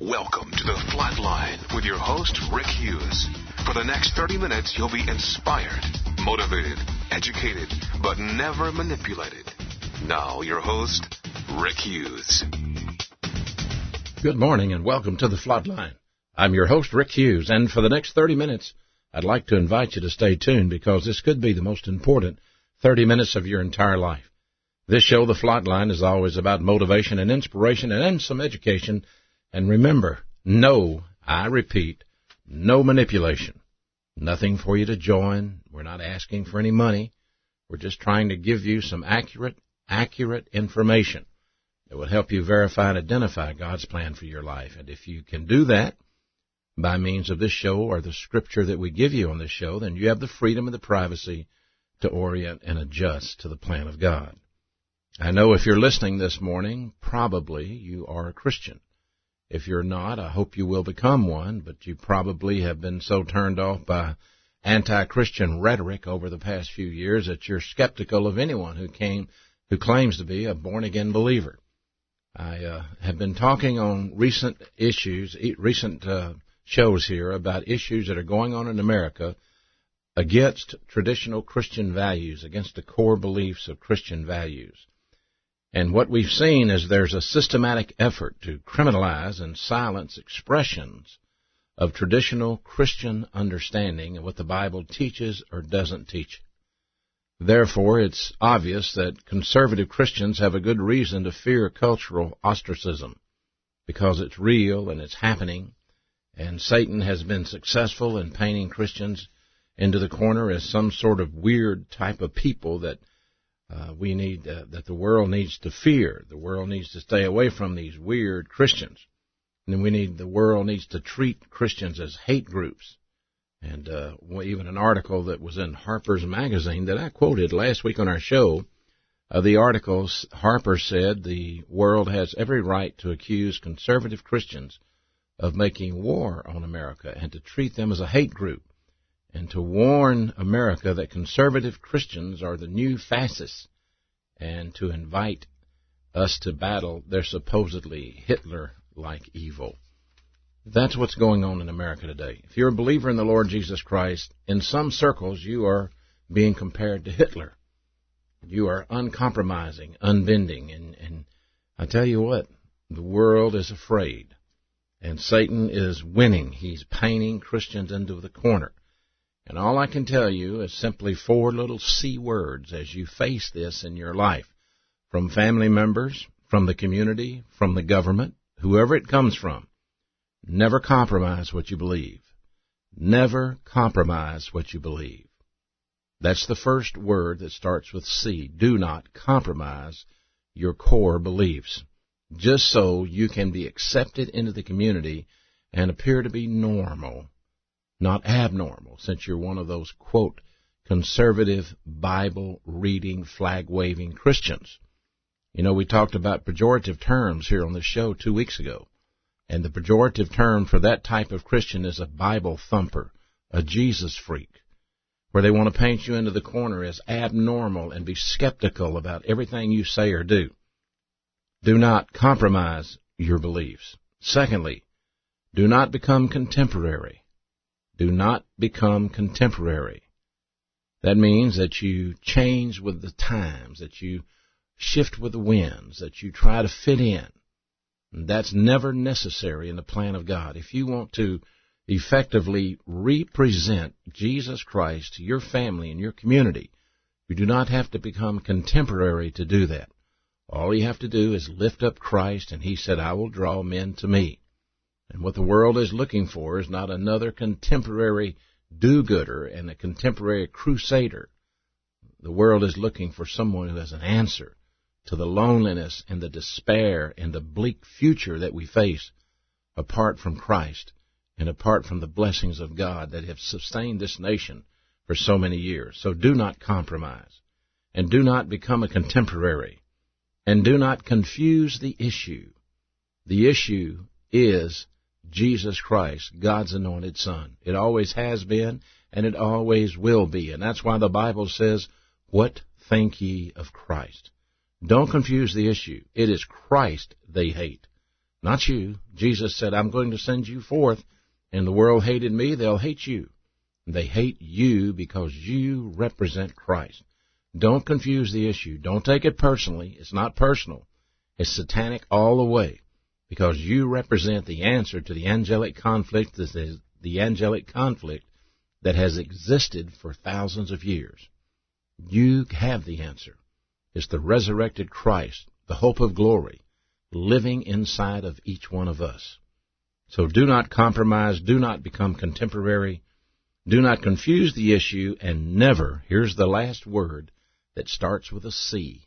Welcome to the Flatline with your host, Rick Hughes. For the next 30 minutes, you'll be inspired, motivated, educated, but never manipulated. Now, your host, Rick Hughes. Good morning and welcome to the Flatline. I'm your host, Rick Hughes, and for the next 30 minutes, I'd like to invite you to stay tuned because this could be the most important 30 minutes of your entire life. This show, The Flatline, is always about motivation and inspiration and some education. And remember, no, I repeat, no manipulation. Nothing for you to join. We're not asking for any money. We're just trying to give you some accurate information that will help you verify and identify God's plan for your life. And if you can do that by means of this show or the scripture that we give you on this show, then you have the freedom and the privacy to orient and adjust to the plan of God. I know if you're listening this morning, probably you are a Christian. If you're not, I hope you will become one, but you probably have been so turned off by anti-Christian rhetoric over the past few years that you're skeptical of anyone who claims to be a born-again believer. I have been talking on recent shows here about issues that are going on in America against traditional Christian values, against the core beliefs of Christian values. And what we've seen is there's a systematic effort to criminalize and silence expressions of traditional Christian understanding of what the Bible teaches or doesn't teach. Therefore, it's obvious that conservative Christians have a good reason to fear cultural ostracism because it's real and it's happening, and Satan has been successful in painting Christians into the corner as some sort of weird type of people that that the world needs to fear. The world needs to stay away from these weird Christians. And then the world needs to treat Christians as hate groups. And even an article that was in Harper's Magazine that I quoted last week on our show, the article, Harper said the world has every right to accuse conservative Christians of making war on America and to treat them as a hate group, and to warn America that conservative Christians are the new fascists, and to invite us to battle their supposedly Hitler-like evil. That's what's going on in America today. If you're a believer in the Lord Jesus Christ, in some circles you are being compared to Hitler. You are uncompromising, unbending, and I tell you what, the world is afraid, and Satan is winning. He's painting Christians into the corner. And all I can tell you is simply 4 little C words as you face this in your life, from family members, from the community, from the government, whoever it comes from. Never compromise what you believe. Never compromise what you believe. That's the first word that starts with C. Do not compromise your core beliefs, just so you can be accepted into the community and appear to be normal. Not abnormal, since you're one of those, quote, conservative, Bible-reading, flag-waving Christians. You know, we talked about pejorative terms here on the show 2 weeks ago, and the pejorative term for that type of Christian is a Bible thumper, a Jesus freak, where they want to paint you into the corner as abnormal and be skeptical about everything you say or do. Do not compromise your beliefs. Secondly, do not become contemporary. Do not become contemporary. That means that you change with the times, that you shift with the winds, that you try to fit in. And that's never necessary in the plan of God. If you want to effectively represent Jesus Christ to your family and your community, you do not have to become contemporary to do that. All you have to do is lift up Christ, and He said, I will draw men to me. And what the world is looking for is not another contemporary do-gooder and a contemporary crusader. The world is looking for someone who has an answer to the loneliness and the despair and the bleak future that we face apart from Christ and apart from the blessings of God that have sustained this nation for so many years. So do not compromise, and do not become a contemporary, and do not confuse the issue. The issue is Jesus Christ, God's anointed Son. It always has been, and it always will be. And that's why the Bible says, what think ye of Christ? Don't confuse the issue. It is Christ they hate, not you. Jesus said, I'm going to send you forth, and the world hated me, they'll hate you. They hate you because you represent Christ. Don't confuse the issue. Don't take it personally. It's not personal. It's satanic all the way, because you represent the answer to the angelic conflict. This is the angelic conflict that has existed for thousands of years. You have the answer. It's the resurrected Christ, the hope of glory, living inside of each one of us. So do not compromise. Do not become contemporary. Do not confuse the issue, and never, here's the last word that starts with a C,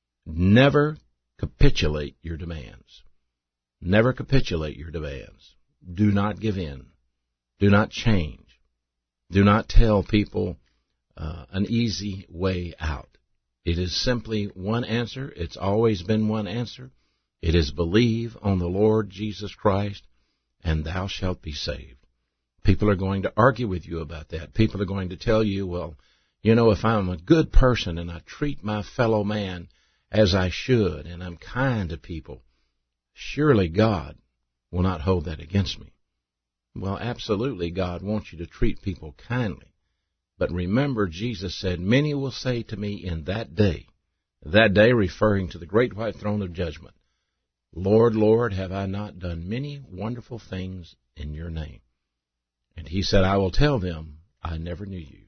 never capitulate your demands. Never capitulate your demands. Do not give in. Do not change. Do not tell people an easy way out. It is simply one answer. It's always been one answer. It is believe on the Lord Jesus Christ, and thou shalt be saved. People are going to argue with you about that. People are going to tell you, well, you know, if I'm a good person and I treat my fellow man as I should and I'm kind to people, surely God will not hold that against me. Well, absolutely, God wants you to treat people kindly. But remember, Jesus said, many will say to me in that day referring to the great white throne of judgment, Lord, Lord, have I not done many wonderful things in your name? And he said, I will tell them, I never knew you.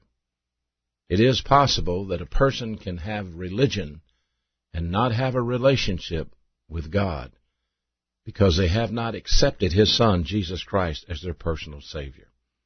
It is possible that a person can have religion and not have a relationship with God because they have not accepted his Son, Jesus Christ, as their personal Savior.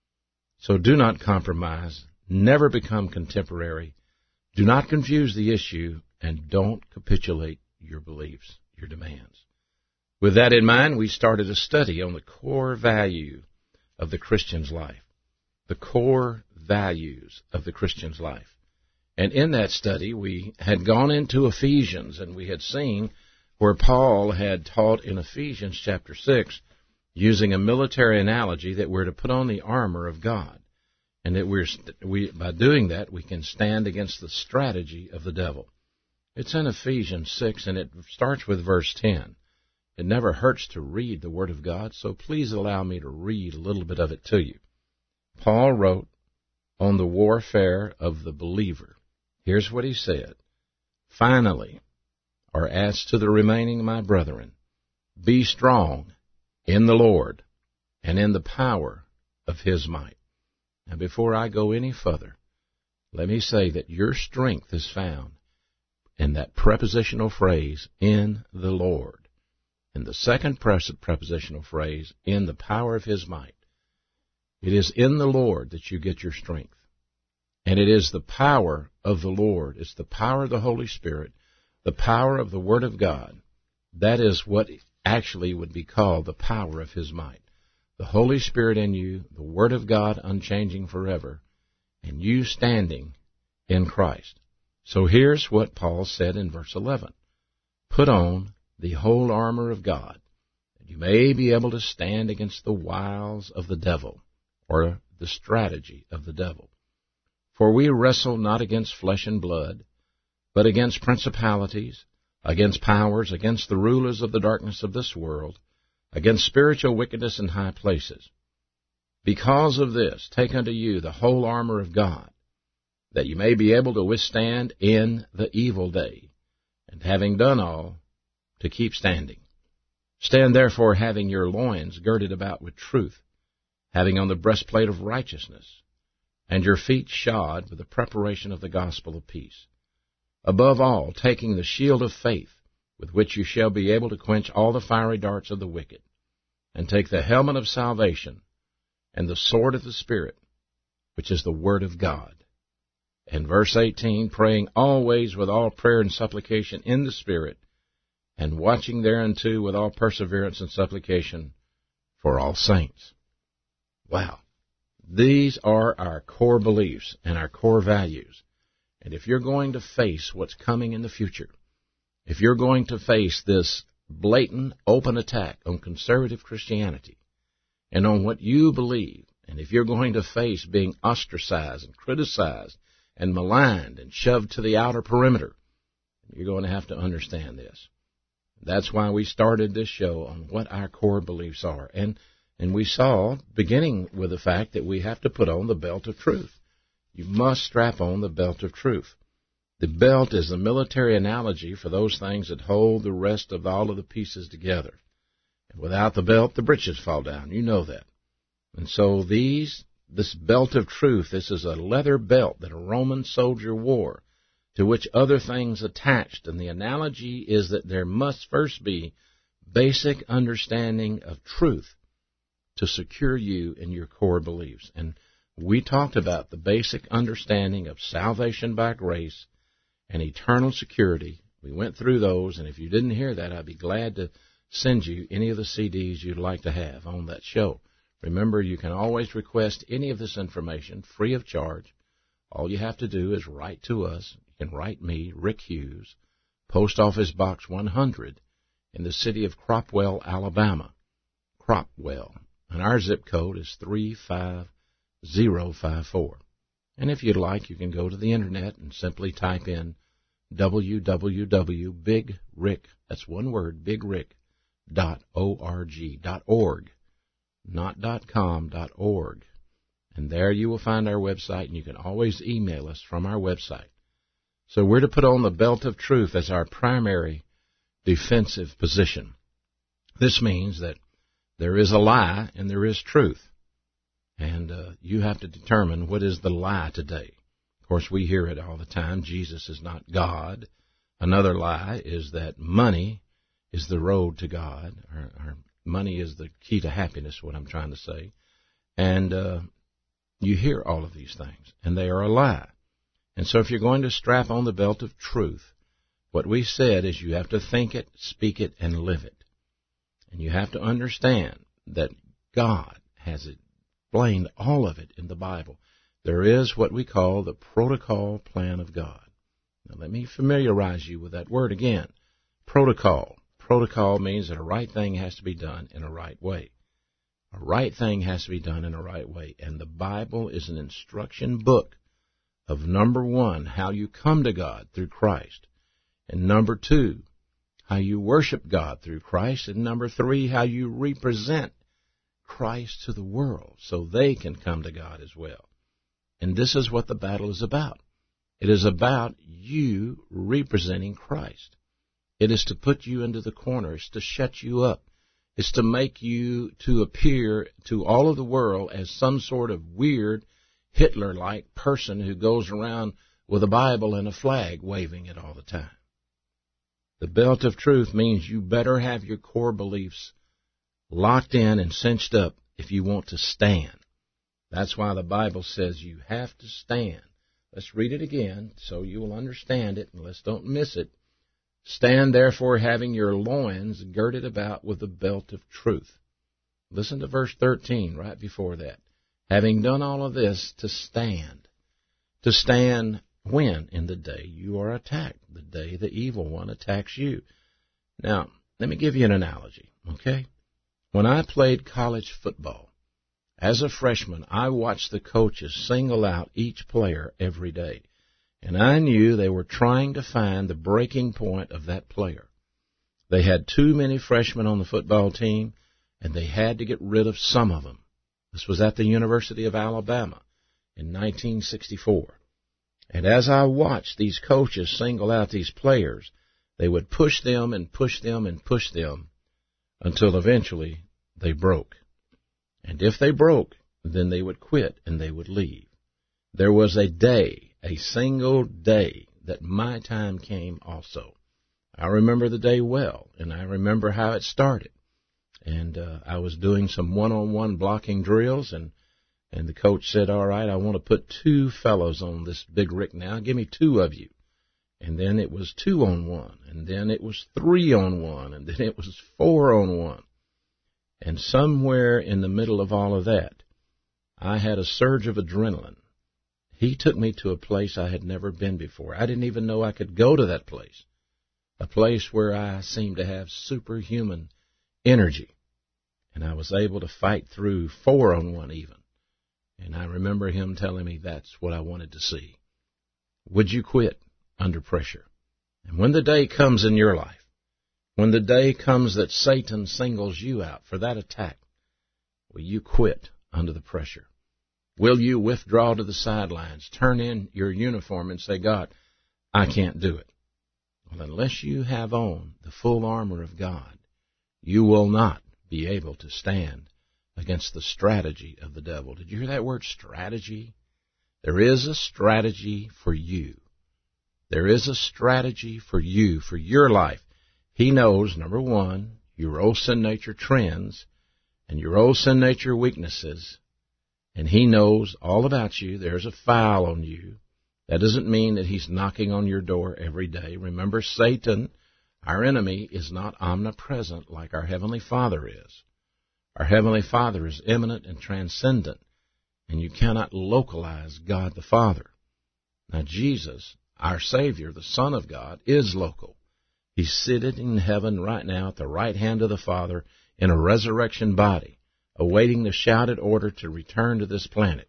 So do not compromise. Never become contemporary. Do not confuse the issue, and don't capitulate your beliefs, your demands. With that in mind, we started a study on the core value of the Christian's life. The core values of the Christian's life. And in that study, we had gone into Ephesians, and we had seen where Paul had taught in Ephesians chapter 6, using a military analogy, that we're to put on the armor of God. And that by doing that, we can stand against the strategy of the devil. It's in Ephesians 6, and it starts with verse 10. It never hurts to read the Word of God, so please allow me to read a little bit of it to you. Paul wrote on the warfare of the believer. Here's what he said. Finally, or as to the remaining, my brethren, be strong in the Lord and in the power of his might. Now, before I go any further, let me say that your strength is found in that prepositional phrase, in the Lord. And the second prepositional phrase, in the power of his might. It is in the Lord that you get your strength. And it is the power of the Lord. It's the power of the Holy Spirit, the power of the Word of God. That is what actually would be called the power of his might. The Holy Spirit in you, the Word of God unchanging forever, and you standing in Christ. So here's what Paul said in verse 11. Put on the whole armor of God, that you may be able to stand against the wiles of the devil, or the strategy of the devil. For we wrestle not against flesh and blood, but against principalities, against powers, against the rulers of the darkness of this world, against spiritual wickedness in high places. Because of this, take unto you the whole armor of God, that you may be able to withstand in the evil day, and having done all, to keep standing. Stand therefore, having your loins girded about with truth, having on the breastplate of righteousness, and your feet shod with the preparation of the gospel of peace. Above all, taking the shield of faith, with which you shall be able to quench all the fiery darts of the wicked, and take the helmet of salvation, and the sword of the Spirit, which is the Word of God. And verse 18, praying always with all prayer and supplication in the Spirit, and watching thereunto with all perseverance and supplication for all saints. Wow. These are our core beliefs and our core values. And if you're going to face what's coming in the future, if you're going to face this blatant, open attack on conservative Christianity and on what you believe, and if you're going to face being ostracized and criticized and maligned and shoved to the outer perimeter, you're going to have to understand this. That's why we started this show on what our core beliefs are. And we saw, beginning with the fact that we have to put on the belt of truth. You must strap on the belt of truth. The belt is a military analogy for those things that hold the rest of all of the pieces together. And without the belt, the breeches fall down. You know that. And so this belt of truth, this is a leather belt that a Roman soldier wore, to which other things attached. And the analogy is that there must first be basic understanding of truth to secure you in your core beliefs. And we talked about the basic understanding of salvation by grace and eternal security. We went through those, and if you didn't hear that, I'd be glad to send you any of the CDs you'd like to have on that show. Remember, you can always request any of this information free of charge. All you have to do is write to us. You can write me, Rick Hughes, Post Office Box 100 in the city of Cropwell, Alabama. Cropwell. And our zip code is 35054. And if you'd like, you can go to the Internet and simply type in www.bigrick, that's one word, bigrick.org, not .com, .org. And there you will find our website, and you can always email us from our website. So we're to put on the belt of truth as our primary defensive position. This means that there is a lie and there is truth. And you have to determine what is the lie today. Of course, we hear it all the time. Jesus is not God. Another lie is that money is the road to God. Or money is the key to happiness, what I'm trying to say. And you hear all of these things, and they are a lie. And so if you're going to strap on the belt of truth, what we said is you have to think it, speak it, and live it. And you have to understand that God has explained all of it in the Bible. There is what we call the protocol plan of God. Now let me familiarize you with that word again. Protocol. Protocol means that a right thing has to be done in a right way. A right thing has to be done in a right way. And the Bible is an instruction book of, number one, how you come to God through Christ. And number two, how you worship God through Christ. And number three, how you represent Christ to the world so they can come to God as well. And this is what the battle is about. It is about you representing Christ. It is to put you into the corner. It's to shut you up. It's to make you to appear to all of the world as some sort of weird Hitler-like person who goes around with a Bible and a flag waving it all the time. The belt of truth means you better have your core beliefs locked in and cinched up if you want to stand. That's why the Bible says you have to stand. Let's read it again so you will understand it, and let's don't miss it. Stand therefore having your loins girded about with the belt of truth. Listen to verse 13 right before that. Having done all of this, to stand. To stand when? In the day you are attacked, the day the evil one attacks you. Now, let me give you an analogy, okay? When I played college football, as a freshman, I watched the coaches single out each player every day. And I knew they were trying to find the breaking point of that player. They had too many freshmen on the football team, and they had to get rid of some of them. This was at the University of Alabama in 1964. And as I watched these coaches single out these players, they would push them and push them and push them until eventually they broke. And if they broke, then they would quit and they would leave. There was a day, a single day, that my time came also. I remember the day well, and I remember how it started. And I was doing some one-on-one blocking drills, and the coach said, all right, I want to put two fellows on this Big Rick now. Give me two of you. And then it was 2-on-1, and then it was 3-on-1, and then it was 4-on-1. And somewhere in the middle of all of that, I had a surge of adrenaline. He took me to a place I had never been before. I didn't even know I could go to that place, a place where I seemed to have superhuman energy. And I was able to fight through 4-on-1 even. And I remember him telling me that's what I wanted to see. Would you quit under pressure? And when the day comes in your life When the day comes that Satan singles you out for that attack, will you quit under the pressure? Will you withdraw to the sidelines, turn in your uniform and say, God, I can't do it? Well, unless you have on the full armor of God, you will not be able to stand against the strategy of the devil. Did you hear that word, strategy? There is a strategy for you. There is a strategy for you, for your life. He knows, number one, your old sin nature trends and your old sin nature weaknesses, and he knows all about you. There's a file on you. That doesn't mean that he's knocking on your door every day. Remember, Satan, our enemy, is not omnipresent like our Heavenly Father is. Our Heavenly Father is immanent and transcendent, and you cannot localize God the Father. Now, Jesus, our Savior, the Son of God, is local. He's seated in heaven right now at the right hand of the Father in a resurrection body, awaiting the shouted order to return to this planet.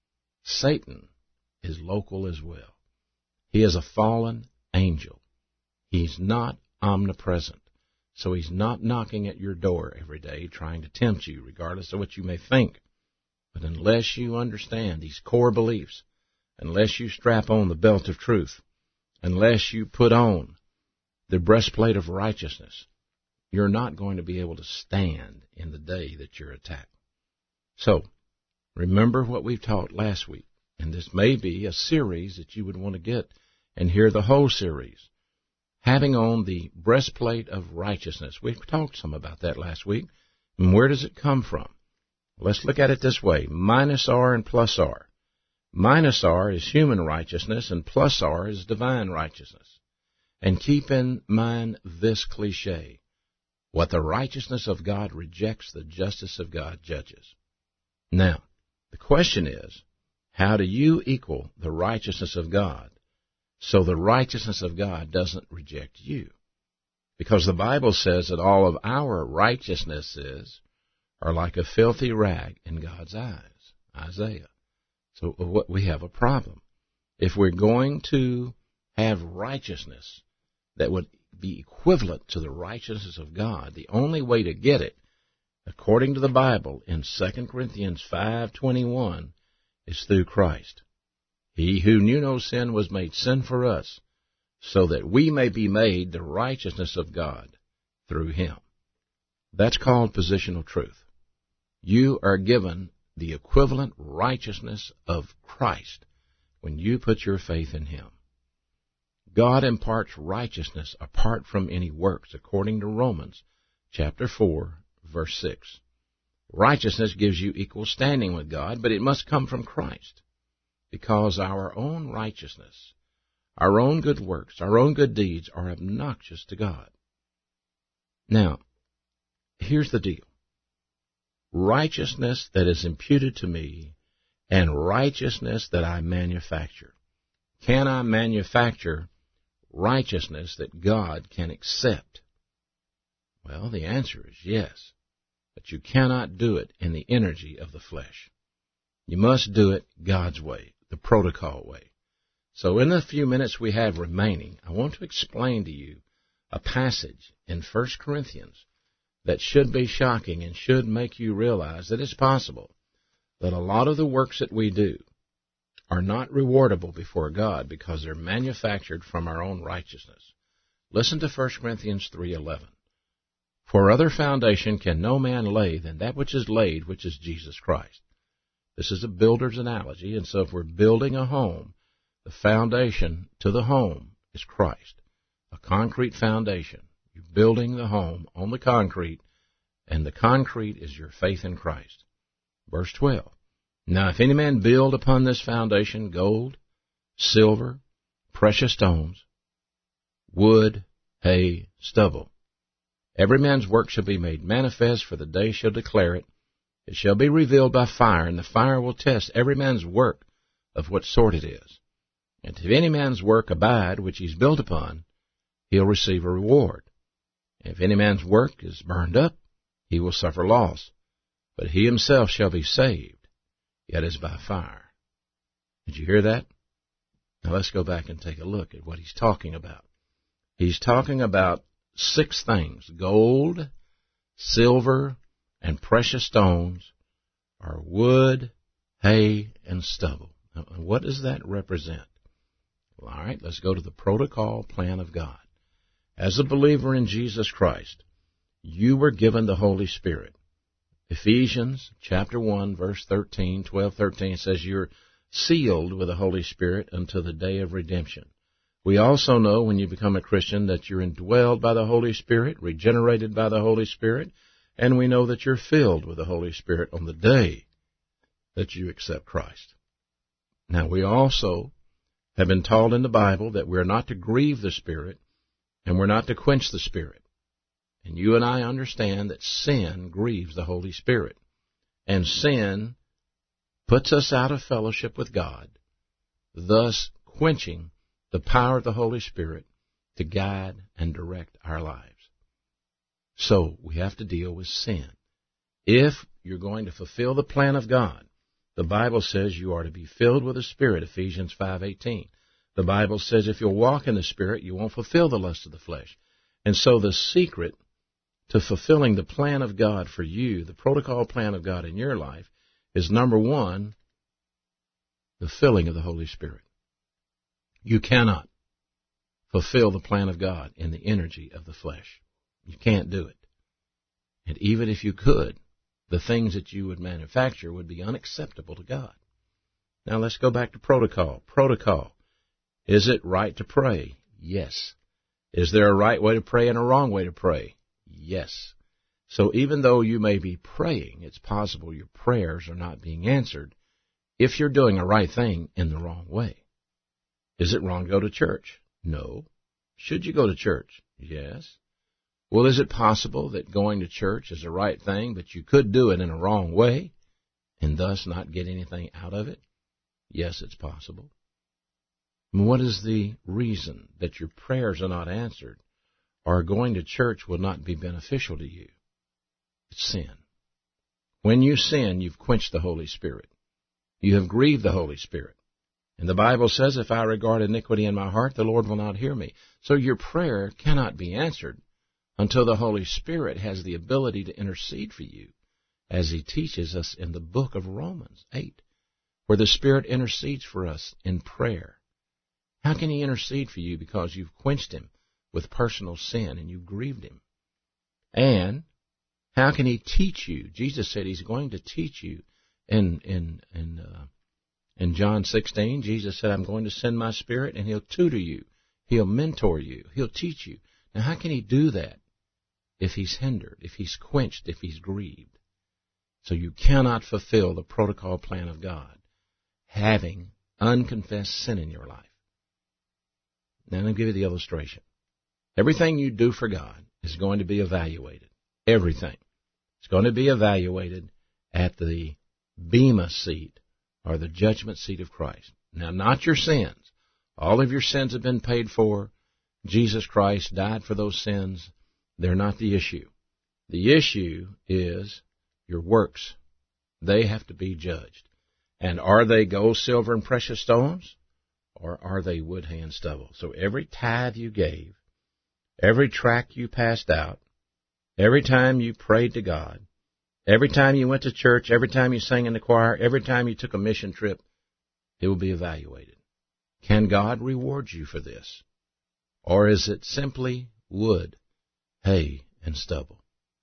Satan is local as well. He is a fallen angel. He's not omnipresent, so he's not knocking at your door every day trying to tempt you, regardless of what you may think. But unless you understand these core beliefs, unless you strap on the belt of truth, unless you put on the breastplate of righteousness, you're not going to be able to stand in the day that you're attacked. So, remember what we've taught last week, and this may be a series that you would want to get and hear the whole series. Having on the breastplate of righteousness. We've talked some about that last week. And where does it come from? Let's look at it this way. Minus R and plus R. Minus R is human righteousness, and plus R is divine righteousness. And keep in mind this cliche. What the righteousness of God rejects, the justice of God judges. Now, the question is, how do you equal the righteousness of God so the righteousness of God doesn't reject you? Because the Bible says that all of our righteousnesses are like a filthy rag in God's eyes. Isaiah. So we have a problem. If we're going to have righteousness that would be equivalent to the righteousness of God, the only way to get it, according to the Bible, in 2 Corinthians 5:21, is through Christ. He who knew no sin was made sin for us, so that we may be made the righteousness of God through him. That's called positional truth. You are given the equivalent righteousness of Christ when you put your faith in him. God imparts righteousness apart from any works, according to Romans chapter 4, verse 6. Righteousness gives you equal standing with God, but it must come from Christ, because our own righteousness, our own good works, our own good deeds are obnoxious to God. Now, here's the deal. Righteousness that is imputed to me and righteousness that I manufacture. Can I manufacture righteousness that God can accept? Well, the answer is yes, but you cannot do it in the energy of the flesh. You must do it God's way, the protocol way. So in the few minutes we have remaining, I want to explain to you a passage in 1 Corinthians that should be shocking and should make you realize that it's possible that a lot of the works that we do are not rewardable before God because they're manufactured from our own righteousness. Listen to 1 Corinthians 3:11. For other foundation can no man lay than that which is laid, which is Jesus Christ. This is a builder's analogy, and so if we're building a home, the foundation to the home is Christ, a concrete foundation. You're building the home on the concrete, and the concrete is your faith in Christ. Verse 12. Now if any man build upon this foundation gold, silver, precious stones, wood, hay, stubble, every man's work shall be made manifest, for the day shall declare it. It shall be revealed by fire, and the fire will test every man's work of what sort it is. And if any man's work abide, which he's built upon, he'll receive a reward. If any man's work is burned up, he will suffer loss, but he himself shall be saved, yet as by fire. Did you hear that? Now let's go back and take a look at what he's talking about. He's talking about 6 things: gold, silver, and precious stones, are wood, hay, and stubble. Now, what does that represent? Well, all right, let's go to the protocol plan of God. As a believer in Jesus Christ, you were given the Holy Spirit. Ephesians chapter 1, verse 12-13 says you're sealed with the Holy Spirit until the day of redemption. We also know when you become a Christian that you're indwelled by the Holy Spirit, regenerated by the Holy Spirit, and we know that you're filled with the Holy Spirit on the day that you accept Christ. Now, we also have been taught in the Bible that we're not to grieve the Spirit and we're not to quench the Spirit. And you and I understand that sin grieves the Holy Spirit, and sin puts us out of fellowship with God, thus quenching the power of the Holy Spirit to guide and direct our lives. So we have to deal with sin. If you're going to fulfill the plan of God, the Bible says you are to be filled with the Spirit, Ephesians 5:18. The Bible says if you'll walk in the Spirit, you won't fulfill the lust of the flesh. And so the secret to fulfilling the plan of God for you, the protocol plan of God in your life, is number 1, the filling of the Holy Spirit. You cannot fulfill the plan of God in the energy of the flesh. You can't do it. And even if you could, the things that you would manufacture would be unacceptable to God. Now let's go back to protocol. Protocol. Is it right to pray? Yes. Is there a right way to pray and a wrong way to pray? Yes. So even though you may be praying, it's possible your prayers are not being answered if you're doing a right thing in the wrong way. Is it wrong to go to church? No. Should you go to church? Yes. Well, is it possible that going to church is the right thing, but you could do it in a wrong way and thus not get anything out of it? Yes, it's possible. And what is the reason that your prayers are not answered or going to church will not be beneficial to you? It's sin. When you sin, you've quenched the Holy Spirit. You have grieved the Holy Spirit. And the Bible says, if I regard iniquity in my heart, the Lord will not hear me. So your prayer cannot be answered until the Holy Spirit has the ability to intercede for you, as He teaches us in the book of Romans 8, where the Spirit intercedes for us in prayer. How can He intercede for you? Because you've quenched Him with personal sin and you've grieved Him. And how can He teach you? Jesus said He's going to teach you. In John 16, Jesus said, I'm going to send my Spirit and He'll tutor you. He'll mentor you. He'll teach you. Now, how can He do that if He's hindered, if He's quenched, if He's grieved? So you cannot fulfill the protocol plan of God having unconfessed sin in your life. Now, let me give you the illustration. Everything you do for God is going to be evaluated. Everything. It's going to be evaluated at the Bema seat, or the judgment seat of Christ. Now, not your sins. All of your sins have been paid for. Jesus Christ died for those sins. They're not the issue. The issue is your works. They have to be judged. And are they gold, silver, and precious stones? Or are they wood, hay, and stubble? So every tithe you gave, every tract you passed out, every time you prayed to God, every time you went to church, every time you sang in the choir, every time you took a mission trip, it will be evaluated. Can God reward you for this? Or is it simply wood, hay, and stubble?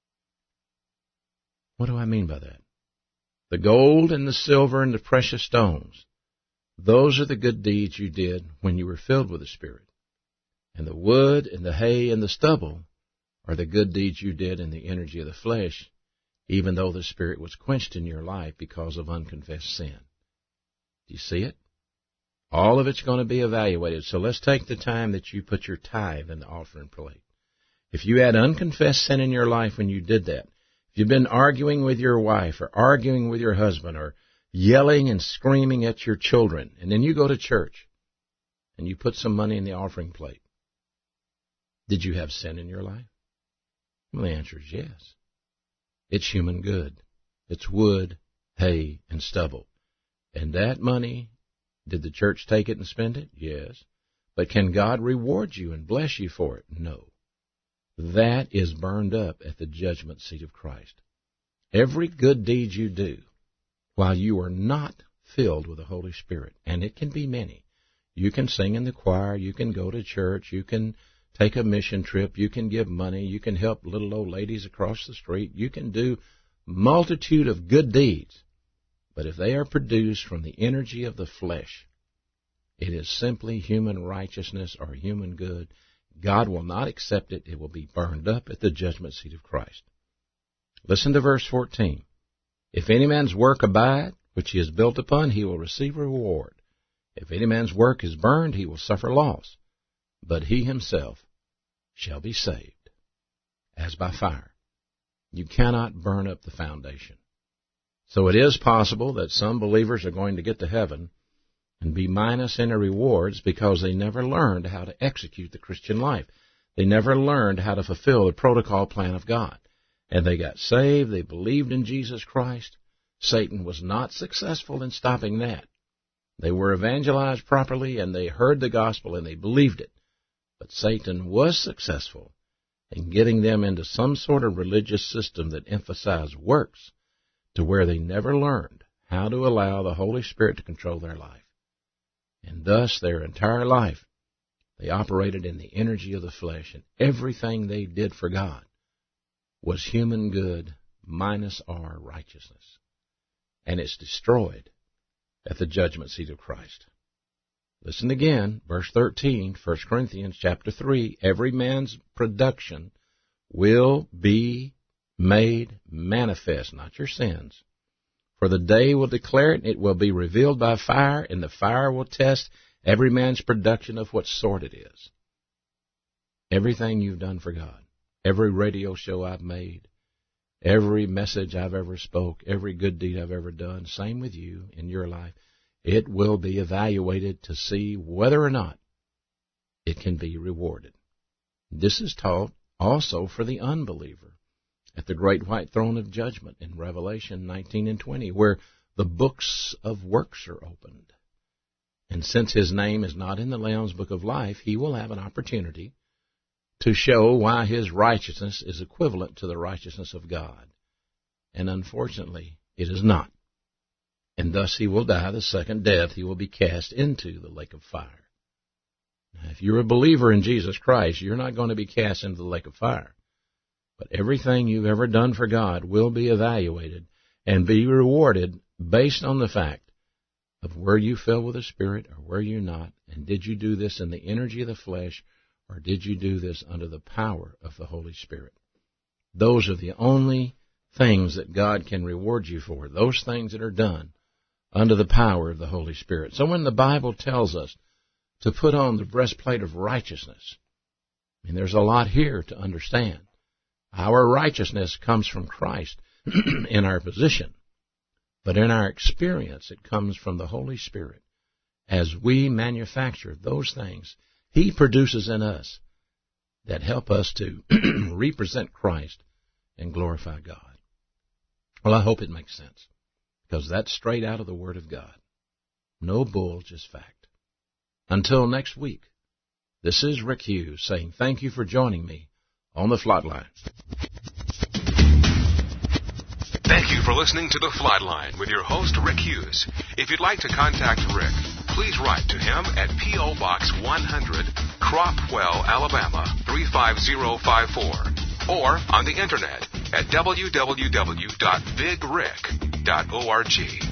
What do I mean by that? The gold and the silver and the precious stones, those are the good deeds you did when you were filled with the Spirit. And the wood and the hay and the stubble are the good deeds you did in the energy of the flesh, even though the Spirit was quenched in your life because of unconfessed sin. Do you see it? All of it's going to be evaluated. So let's take the time that you put your tithe in the offering plate. If you had unconfessed sin in your life when you did that, if you've been arguing with your wife or arguing with your husband or yelling and screaming at your children, and then you go to church and you put some money in the offering plate, did you have sin in your life? Well, the answer is yes. It's human good. It's wood, hay, and stubble. And that money, did the church take it and spend it? Yes. But can God reward you and bless you for it? No. that is burned up at the judgment seat of Christ. Every good deed you do while you are not filled with the Holy Spirit, and it can be many. You can sing in the choir, you can go to church, you can take a mission trip, you can give money, you can help little old ladies across the street, you can do multitude of good deeds. But if they are produced from the energy of the flesh, it is simply human righteousness or human good. God will not accept it. It will be burned up at the judgment seat of Christ. Listen to verse 14. If any man's work abide, which he is built upon, he will receive a reward. If any man's work is burned, he will suffer loss, but he himself shall be saved, as by fire. You cannot burn up the foundation. So it is possible that some believers are going to get to heaven and be minus in their rewards because they never learned how to execute the Christian life. They never learned how to fulfill the protocol plan of God. And they got saved, they believed in Jesus Christ. Satan was not successful in stopping that. They were evangelized properly, and they heard the gospel, and they believed it. But Satan was successful in getting them into some sort of religious system that emphasized works, to where they never learned how to allow the Holy Spirit to control their life. And thus, their entire life, they operated in the energy of the flesh, and everything they did for God was human good minus our righteousness. And it's destroyed at the judgment seat of Christ. Listen again, verse 13, 1 Corinthians chapter 3, every man's production will be made manifest, not your sins. For the day will declare it, and it will be revealed by fire, and the fire will test every man's production of what sort it is. Everything you've done for God, every radio show I've made, every message I've ever spoke, every good deed I've ever done, same with you in your life, it will be evaluated to see whether or not it can be rewarded. This is taught also for the unbeliever at the great white throne of judgment in Revelation 19 and 20, where the books of works are opened. And since his name is not in the Lamb's book of life, he will have an opportunity to show why his righteousness is equivalent to the righteousness of God. And unfortunately, it is not. And thus he will die the second death. He will be cast into the lake of fire. Now, if you're a believer in Jesus Christ, you're not going to be cast into the lake of fire. But everything you've ever done for God will be evaluated and be rewarded based on the fact of where you fell with the Spirit or where you're not, and did you do this in the energy of the flesh, or did you do this under the power of the Holy Spirit? Those are the only things that God can reward you for, those things that are done under the power of the Holy Spirit. So when the Bible tells us to put on the breastplate of righteousness, I mean, there's a lot here to understand. Our righteousness comes from Christ in our position, but in our experience it comes from the Holy Spirit. As we manufacture those things He produces in us that help us to represent Christ and glorify God. Well, I hope it makes sense, because that's straight out of the Word of God. No bull, just fact. Until next week, this is Rick Hughes saying thank you for joining me on the Flightline. Thank you for listening to the Flightline with your host, Rick Hughes. If you'd like to contact Rick, please write to him at P.O. Box 100, Cropwell, Alabama 35054, or on the internet at www.bigrick.org.